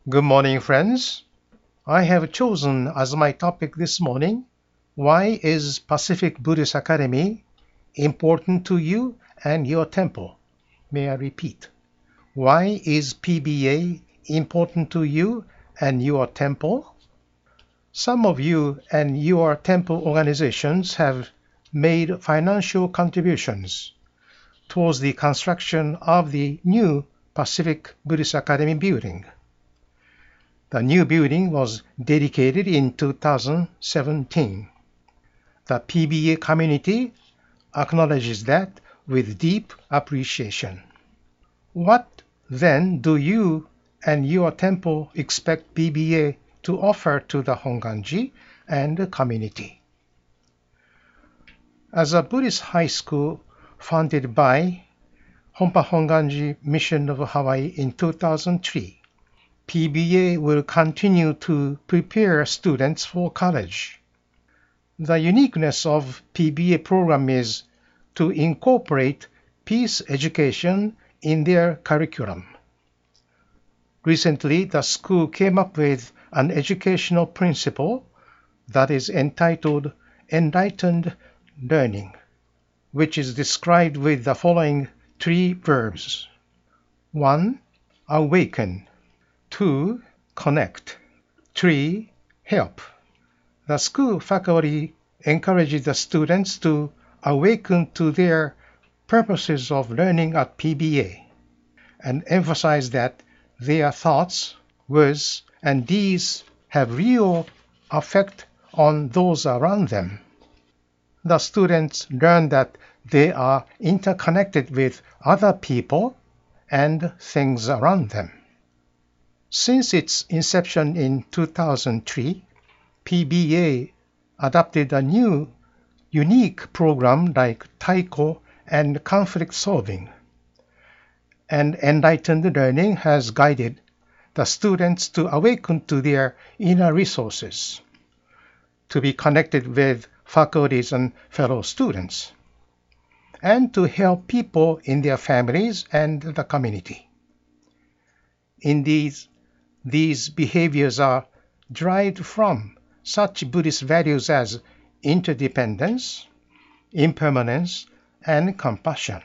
Good morning, friends. I have chosen as my topic this morning, why is Pacific Buddhist Academy important to you and your temple? May I repeat? Why is PBA important to you and your temple? Some of you and your temple organizations have made financial contributions towards the construction of the new Pacific Buddhist Academy building. The new building was dedicated in 2017. The PBA community acknowledges that with deep appreciation. What then do you and your temple expect PBA to offer to the Honganji and the community? As a Buddhist high school founded by Honpa Honganji Mission of Hawaii in 2003, PBA will continue to prepare students for college. The uniqueness of PBA program is to incorporate peace education in their curriculum. Recently, the school came up with an educational principle that is entitled Enlightened Learning, which is described with the following three verbs. 1. Awaken. 2. Connect. 3. Help. The school faculty encourages the students to awaken to their purposes of learning at PBA and emphasize that their thoughts, words, and deeds have real effect on those around them. The students learn that they are interconnected with other people and things around them. Since its inception in 2003, PBA adopted a new, unique program like Taiko and conflict solving. And enlightened learning has guided the students to awaken to their inner resources, to be connected with faculties and fellow students, and to help people in their families and the community. In these behaviors are derived from such Buddhist values as interdependence, impermanence, and compassion.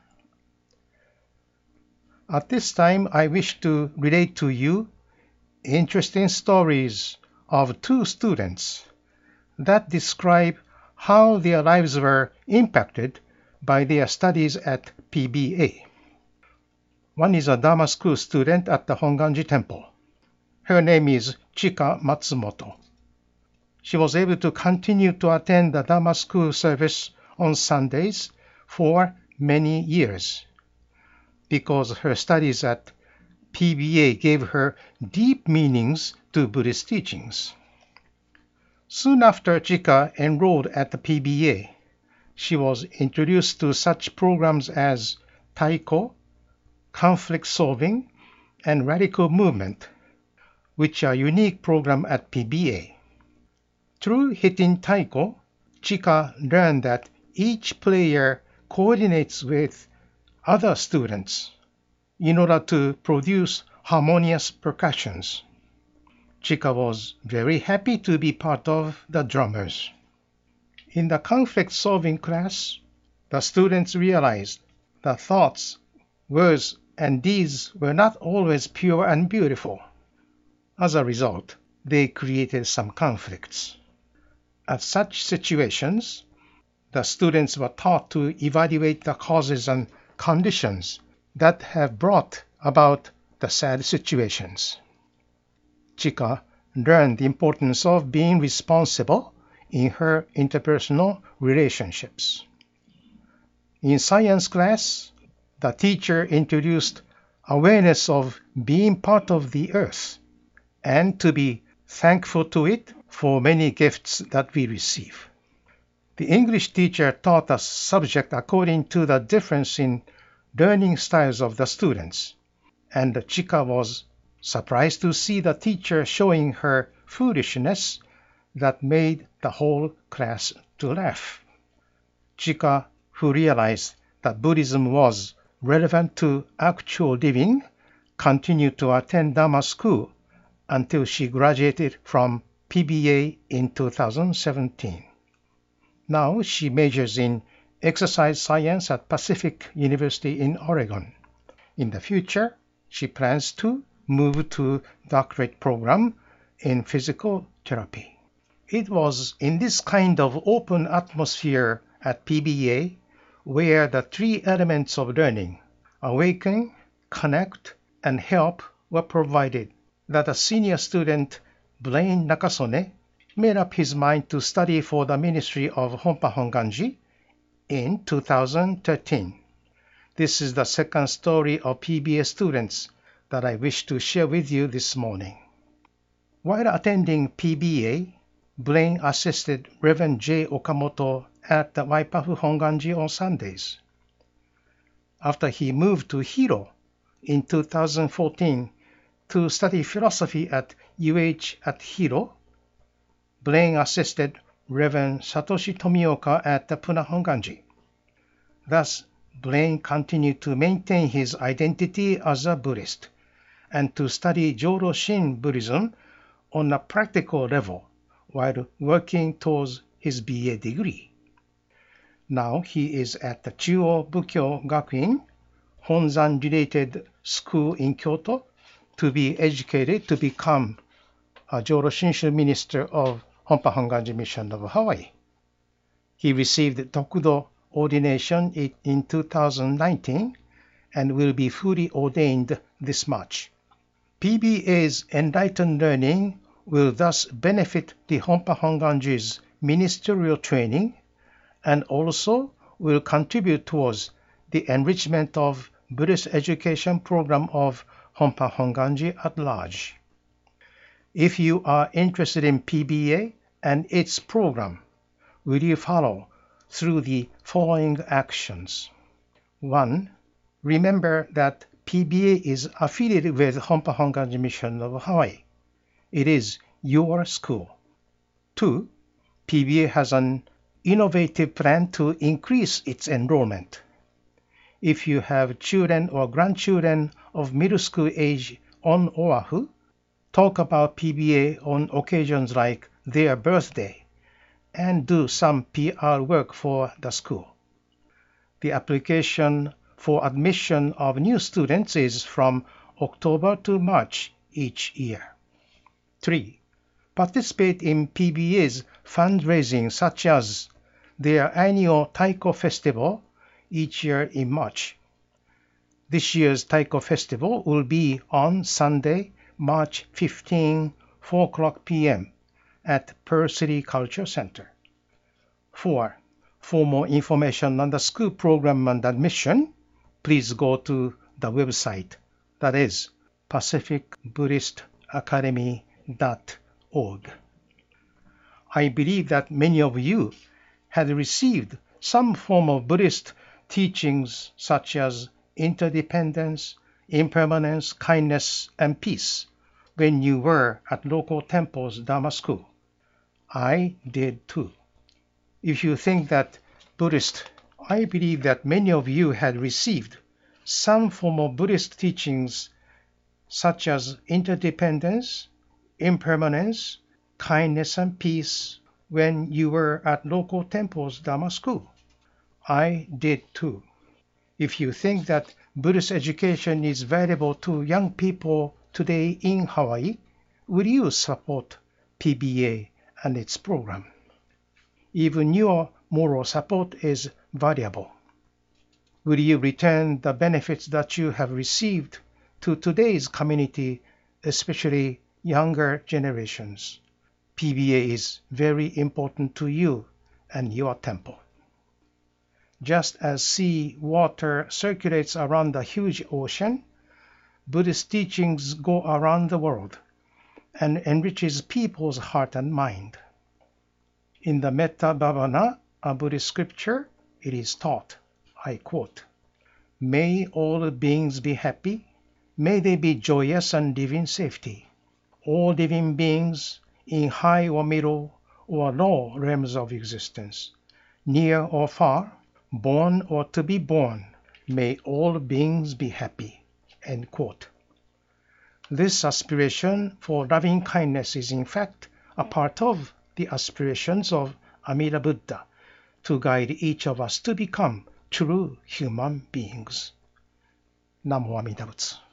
At this time, I wish to relate to you interesting stories of two students that describe how their lives were impacted by their studies at PBA. One is a Dharma school student at the Honganji Temple. Her name is Chika Matsumoto. She was able to continue to attend the Dharma school service on Sundays for many years because her studies at PBA gave her deep meanings to Buddhist teachings. Soon after Chika enrolled at the PBA, she was introduced to such programs as Taiko, conflict solving, and radical movement, which are unique programs at PBA. Through hitting Taiko, Chika learned that each player coordinates with other students in order to produce harmonious percussions. Chika was very happy to be part of the drummers. In the conflict solving class, the students realized that thoughts, words, and deeds were not always pure and beautiful. As a result, they created some conflicts. At such situations, the students were taught to evaluate the causes and conditions that have brought about the sad situations. Chika learned the importance of being responsible in her interpersonal relationships. In science class, the teacher introduced awareness of being part of the earth and to be thankful to it for many gifts that we receive. The English teacher taught the subject according to the difference in learning styles of the students, and Chika was surprised to see the teacher showing her foolishness that made the whole class to laugh. Chika, who realized that Buddhism was relevant to actual living, continued to attend Dharma school until she graduated from PBA in 2017. Now she majors in exercise science at Pacific University in Oregon. In the future, she plans to move to doctorate program in physical therapy. It was in this kind of open atmosphere at PBA where the three elements of learning, awaken, connect, and help were provided that a senior student, Blaine Nakasone, made up his mind to study for the ministry of Honpa Honganji in 2013. This is the second story of PBA students that I wish to share with you this morning. While attending PBA, Blaine assisted Reverend J. Okamoto at the Waipahu Honganji on Sundays. After he moved to Hiro in 2014 to study philosophy at UH at Hiro, Blaine assisted Reverend Satoshi Tomioka at the Puna Honganji. Thus, Blaine continued to maintain his identity as a Buddhist and to study Joro Shin Buddhism on a practical level while working towards his BA degree. Now he is at the Chuo Bukkyo Gakuin, Honzan-related school in Kyoto, to be educated to become a Joro Shinshu minister of Honpa Honganji Mission of Hawaii. He received Tokudo ordination in 2019 and will be fully ordained this March. PBA's enlightened learning will thus benefit the Honpa Honganji's ministerial training and also will contribute towards the enrichment of Buddhist education program of Honpa Honganji at large. If you are interested in PBA and its program, will you follow through the following actions? 1. Remember that PBA is affiliated with Honpa Honganji Mission of Hawaii. It is your school. 2. PBA has an innovative plan to increase its enrollment. If you have children or grandchildren of middle school age on Oahu, talk about PBA on occasions like their birthday and do some PR work for the school. The application for admission of new students is from October to March each year. 3. Participate in PBA's fundraising such as their annual Taiko Festival each year in March. This year's Taiko Festival will be on Sunday, March 15, 4 o'clock p.m. at Pearl City Culture Center. 4. For more information on the school program and admission, please go to the website, that is pacificbuddhistacademy.org. I believe that many of you had received some form of Buddhist teachings such as interdependence, impermanence, kindness, and peace when you were at local temple's Dharma school. I did too. If you think that Buddhist, I believe that many of you had received some form of Buddhist teachings such as interdependence, impermanence, kindness, and peace when you were at local temple's Dharma school. I did too. If you think that Buddhist education is valuable to young people today in Hawaii, will you support PBA and its program? Even your moral support is valuable. Will you return the benefits that you have received to today's community, especially younger generations? PBA is very important to you and your temple. Just as sea water circulates around the huge ocean, Buddhist teachings go around the world and enriches people's heart and mind. In the Metta Bhavana, a Buddhist scripture, it is taught, I quote, "May all beings be happy, may they be joyous and live in safety. All living beings in high or middle or low realms of existence, near or far, born or to be born, may all beings be happy." End quote. This aspiration for loving kindness is in fact a part of the aspirations of Amida Buddha to guide each of us to become true human beings. 南無阿弥陀仏。